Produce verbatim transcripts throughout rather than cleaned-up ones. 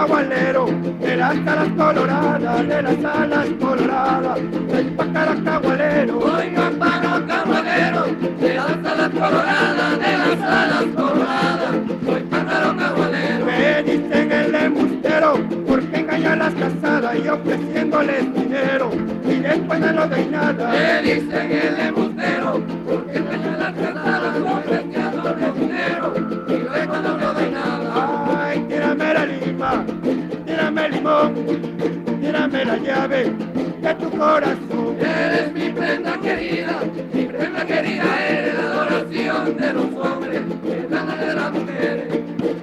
cagualero, de las alas coloradas, de las alas coloradas, soy pájaro cagualero. Soy pájaro cagualero, de las alas coloradas, de las alas coloradas, soy pájaro cagualero. Me dicen el embustero, porque engaña a las casadas y ofreciéndoles dinero, y después no lo doy nada. Me dicen el embustero, porque engaña a las casadas y ofreciéndoles dinero, y luego no le doy nada. Ay, tírame la lima, tírame el limón, tírame la llave de tu corazón. Eres mi prenda querida, mi prenda querida, eres la adoración de los hombres, la de las mujeres.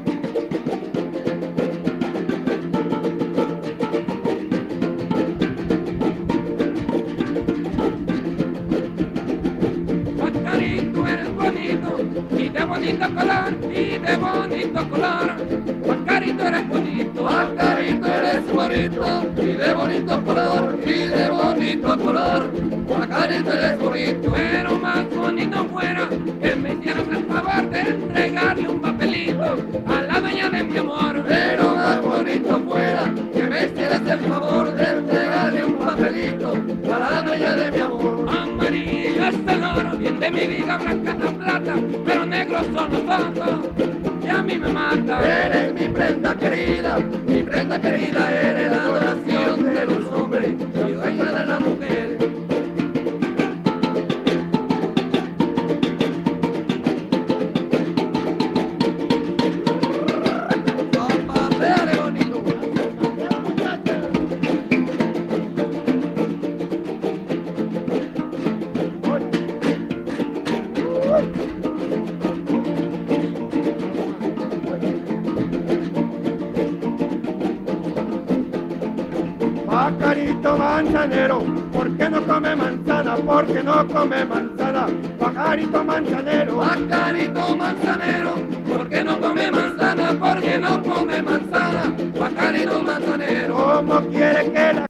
Pajarito, eres bonito, y de bonito color, y de bonito color. Pajarito, eres bonito, pajarito, eres bonito, y de bonito color, y de bonito color. Pajarito, eres bonito, pero más bonito fuera que me hicieras el favor de entregarle un papelito a la dueña de mi amor. Pero más bonito fuera que me hicieras el favor de entregarle un papelito a la dueña de mi amor. Amarillo es el oro, bien de mi vida, blanca la plata, pero negros son los ojos y a mí me mata. Eres mi prenda querida, mi prenda querida, eres la adoración de los hombres y dueña de las mujeres. Pajarito manzanero, ¿por qué no come manzana? ¿Por qué no come manzana? Pajarito manzanero, Pajarito manzanero, ¿por qué no come manzana? ¿Por qué no come manzana? Pajarito manzanero. ¿cómo quiere que la